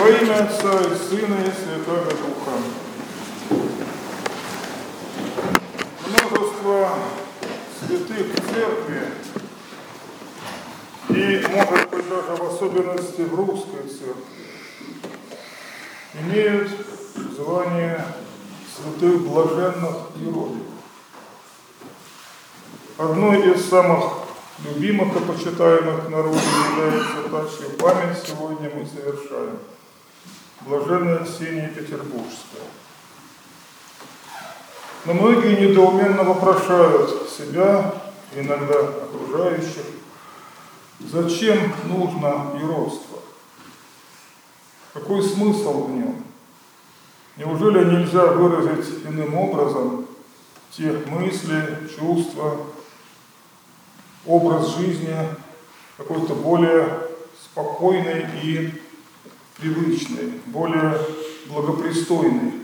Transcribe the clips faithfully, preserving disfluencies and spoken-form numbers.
Во имя Отца и Сына и Святого Духа. Множество святых в церкви, и, может быть, даже в особенности в русской церкви, имеют звание святых блаженных героев. Одной из самых любимых и почитаемых народов является та, чью память сегодня мы совершаем. Блаженная Ксения Петербургская. Но многие недоуменно вопрошают себя, иногда окружающих, зачем нужно юродство? Какой смысл в нем? Неужели нельзя выразить иным образом те мысли, чувства, образ жизни, какой-то более спокойный и привычный, более благопристойный?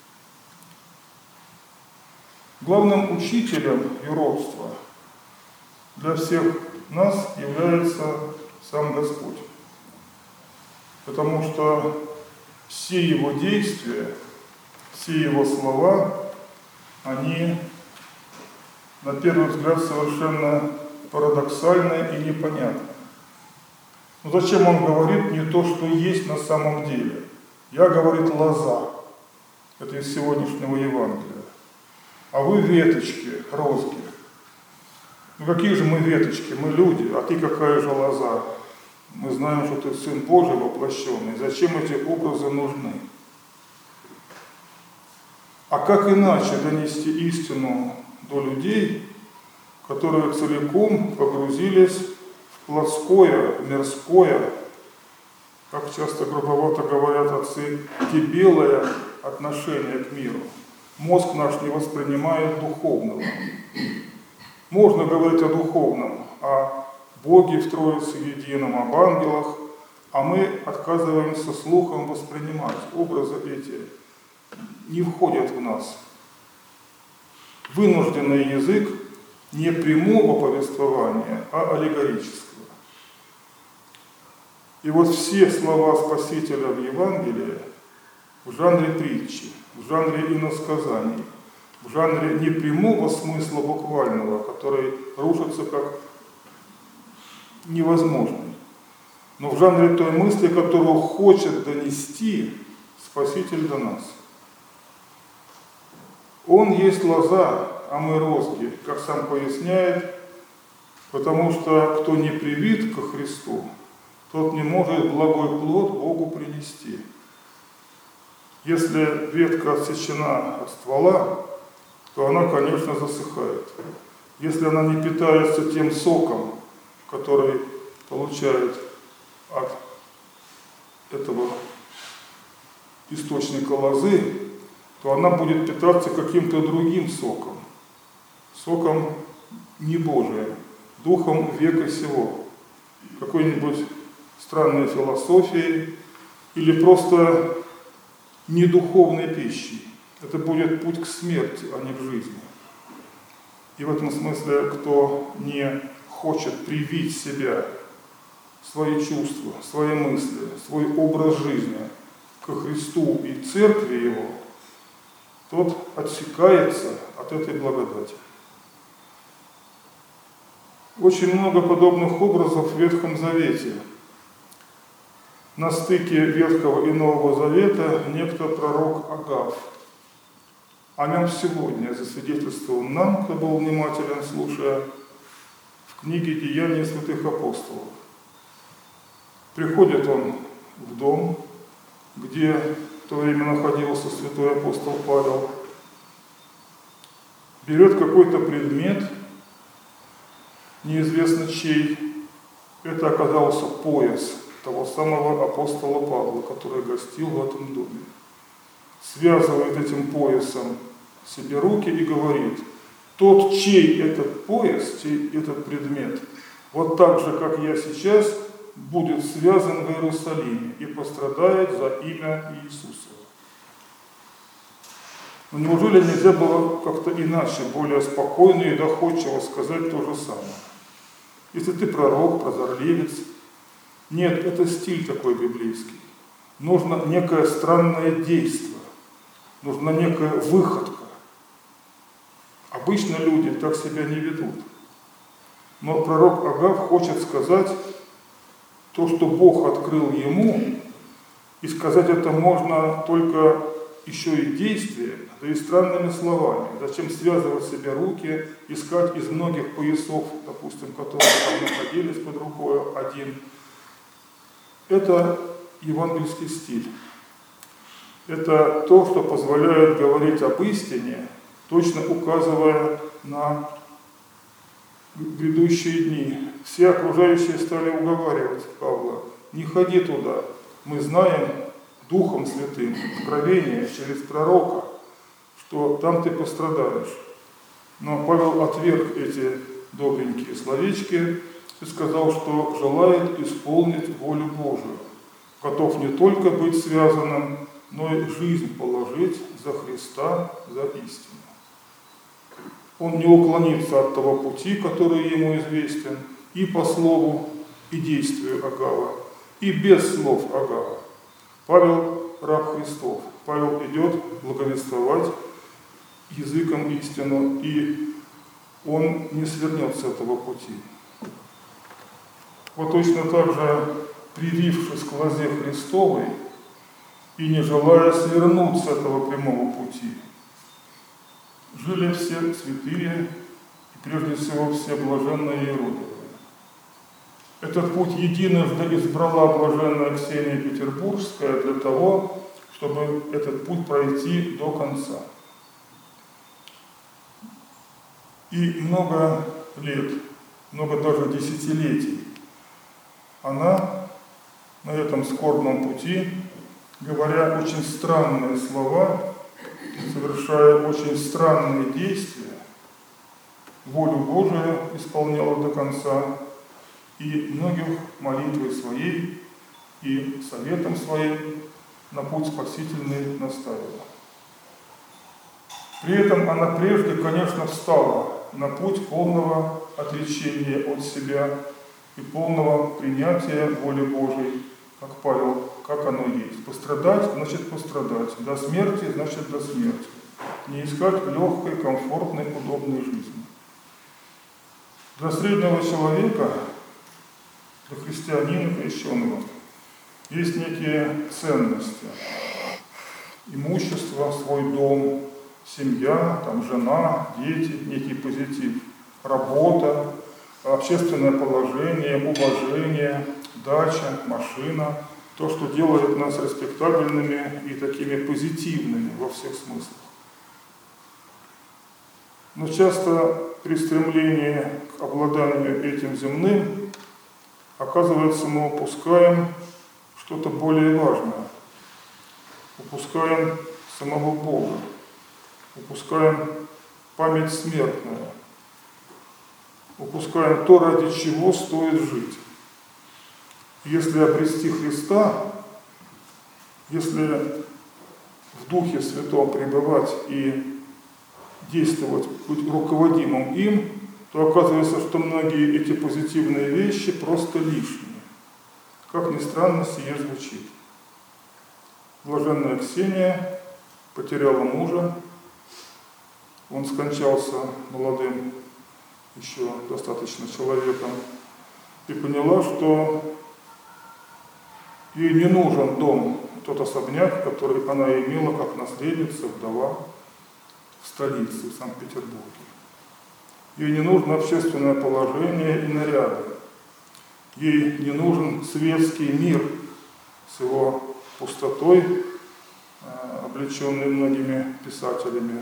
Главным учителем юродства для всех нас является сам Господь. Потому что все его действия, все его слова, они, на первый взгляд, совершенно парадоксальны и непонятны. Но зачем он говорит не то, что есть на самом деле? Я, говорит, лоза. Это из сегодняшнего Евангелия. А вы веточки, розги. Ну какие же мы веточки? Мы люди, а ты какая же лоза? Мы знаем, что ты Сын Божий воплощенный. Зачем эти образы нужны? А как иначе донести истину до людей, которые целиком погрузились в плотское, мирское, как часто грубовато говорят отцы, дебелое отношение к миру? Мозг наш не воспринимает духовного. Можно говорить о духовном, о Боге в Троице Едином, об ангелах, а мы отказываемся слухом воспринимать. Образы эти не входят в нас. Вынужденный язык не прямого повествования, а аллегорического. И вот все слова Спасителя в Евангелии в жанре притчи, в жанре иносказаний, в жанре не прямого смысла буквального, который рушится как невозможный, но в жанре той мысли, которую хочет донести Спаситель до нас. Он есть лоза, а мы розги, как сам поясняет, потому что кто не привит ко Христу, тот не может благой плод Богу принести. Если ветка отсечена от ствола, то она, конечно, засыхает. Если она не питается тем соком, который получает от этого источника лозы, то она будет питаться каким-то другим соком. Соком не Божиим, духом века сего. Какой-нибудь странной философией или просто недуховной пищей. Это будет путь к смерти, а не к жизни. И в этом смысле, кто не хочет привить себя, свои чувства, свои мысли, свой образ жизни ко Христу и Церкви Его, тот отсекается от этой благодати. Очень много подобных образов в Ветхом Завете. На стыке Ветхого и Нового Завета некто пророк Агав. О нем сегодня засвидетельствовал нам, кто был внимателен, слушая, в книге «Деяния святых апостолов». Приходит он в дом, где в то время находился святой апостол Павел, берет какой-то предмет, неизвестно чей, это оказался пояс того самого апостола Павла, который гостил в этом доме. Связывает этим поясом себе руки и говорит: тот, чей этот пояс, чей этот предмет, вот так же, как я сейчас, будет связан в Иерусалиме и пострадает за имя Иисуса. Но неужели нельзя было как-то иначе, более спокойно и доходчиво сказать то же самое? Если ты пророк, прозорливец, нет, это стиль такой библейский. нужно некое странное действие, нужна некая выходка. Обычно люди так себя не ведут. Но пророк Агав хочет сказать то, что Бог открыл ему, и сказать это можно только еще и действием, да и странными словами. Зачем связывать себе руки, искать из многих поясов, допустим, которые там находились под рукой один. Это евангельский стиль. Это то, что позволяет говорить об истине, точно указывая на грядущие дни. Все окружающие стали уговаривать Павла: не ходи туда, мы знаем Духом Святым, откровение через пророка, что там ты пострадаешь. Но Павел отверг эти добренькие словечки и сказал, что желает исполнить волю Божию, готов не только быть связанным, но и жизнь положить за Христа, за истину. Он не уклонится от того пути, который ему известен, и по слову, и действию Агава, и без слов Агава. Павел – раб Христов. Павел идет благовествовать языком истину, и он не свернет с этого пути. Вот точно так же, привившись к лозе Христовой и не желая свернуть с этого прямого пути, жили все святые и прежде всего все блаженные Иродовы. Этот путь единожды избрала блаженная Ксения Петербургская для того, чтобы этот путь пройти до конца. И много лет, много даже десятилетий она на этом скорбном пути, говоря очень странные слова, совершая очень странные действия, волю Божию исполняла до конца, и многих молитвой своей и советом своим на путь спасительный наставила. При этом она прежде, конечно, встала на путь полного отречения от себя и полного принятия воли Божией, как Павел, как оно есть. Пострадать, значит пострадать. До смерти, значит до смерти. Не искать легкой, комфортной, удобной жизни. Для среднего человека, для христианина, крещенного, есть некие ценности. Имущество, свой дом, семья, там, жена, дети, некий позитив, работа, общественное положение, уважение, дача, машина, то, что делает нас респектабельными и такими позитивными во всех смыслах. Но часто при стремлении к обладанию этим земным, оказывается, мы упускаем что-то более важное. Упускаем самого Бога, упускаем память смертную, упускаем то, ради чего стоит жить. Если обрести Христа, если в Духе Святом пребывать и действовать, быть руководимым им, то оказывается, что многие эти позитивные вещи просто лишние. Как ни странно, сие звучит. Блаженная Ксения потеряла мужа, он скончался молодым еще достаточно человеком, и поняла, что ей не нужен дом, тот особняк, который она имела как наследница, вдова в столице, в Санкт-Петербурге. Ей не нужно общественное положение и наряды. Ей не нужен светский мир с его пустотой, облеченный многими писателями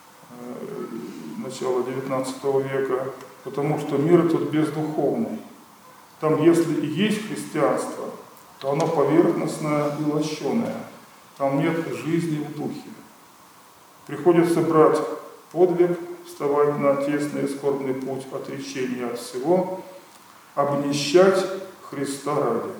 начала девятнадцатого века, потому что мир этот бездуховный. Там, если и есть христианство, то оно поверхностное и лощеное. Там нет жизни в духе. Приходится брать подвиг, вставать на тесный и скорбный путь отречения от всего, обнищать Христа ради,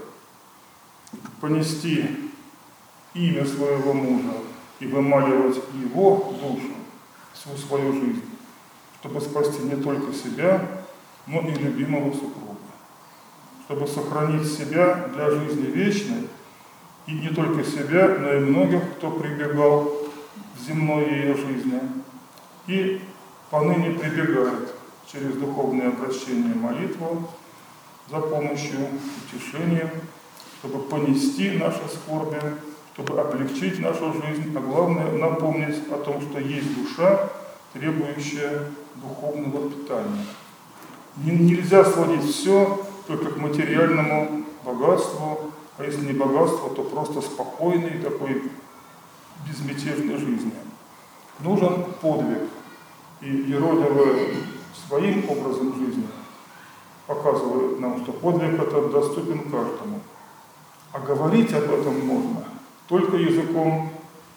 понести имя своего мужа и вымаливать его душу, всю свою жизнь, чтобы спасти не только себя, но и любимого супруга, чтобы сохранить себя для жизни вечной и не только себя, но и многих, кто прибегал в земной ее жизни, и поныне прибегает через духовное обращение, молитву за помощью, утешением, чтобы понести наши скорби, чтобы облегчить нашу жизнь, а главное напомнить о том, что есть душа, требующая духовного питания. Нельзя сводить все только к материальному богатству, а если не богатство, то просто спокойной такой безмятежной жизни. Нужен подвиг. И Еродивы своим образом жизни показывают нам, что подвиг этот доступен каждому. А говорить об этом можно только языком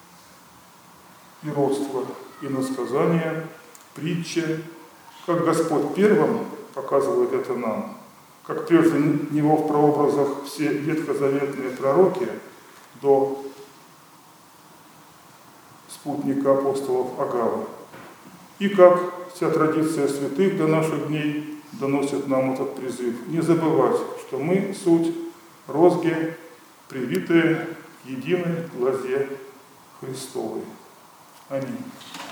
и родства, и насказания, притчи, как Господь первым показывает это нам, как прежде Него в прообразах все ветхозаветные пророки до спутника апостолов Агава, и как вся традиция святых до наших дней доносит нам этот призыв. Не забывать, что мы суть розги, привитые к единой лозе Христовой. Аминь.